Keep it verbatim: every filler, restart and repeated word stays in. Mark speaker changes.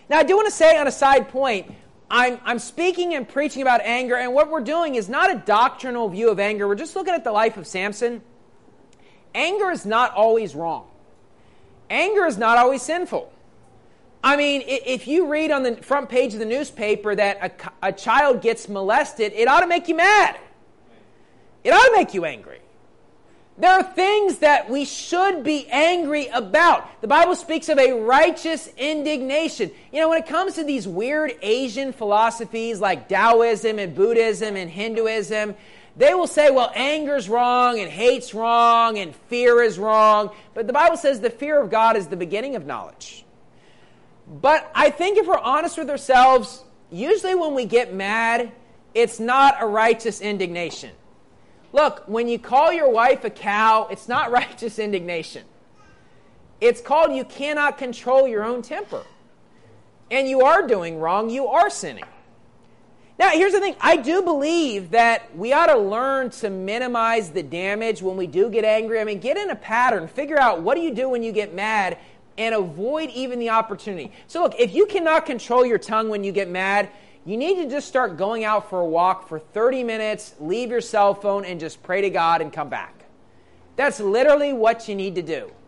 Speaker 1: Now, I do want to say on a side point, I'm, I'm speaking and preaching about anger, and what we're doing is not a doctrinal view of anger. We're just looking at the life of Samson. Anger is not always wrong. Anger is not always sinful. I mean, if you read on the front page of the newspaper that a, a child gets molested, it ought to make you mad. It ought to make you angry. There are things that we should be angry about. The Bible speaks of a righteous indignation. You know, when it comes to these weird Asian philosophies like Taoism and Buddhism and Hinduism, they will say, well, anger's wrong and hate's wrong and fear is wrong. But the Bible says the fear of God is the beginning of knowledge. But I think if we're honest with ourselves, usually when we get mad, it's not a righteous indignation. Look, when you call your wife a cow, it's not righteous indignation. It's called you cannot control your own temper. And you are doing wrong. You are sinning. Now, here's the thing. I do believe that we ought to learn to minimize the damage when we do get angry. I mean, get in a pattern. Figure out what do you do when you get mad and avoid even the opportunity. So look, if you cannot control your tongue when you get mad, you need to just start going out for a walk for thirty minutes, leave your cell phone, and just pray to God and come back. That's literally what you need to do.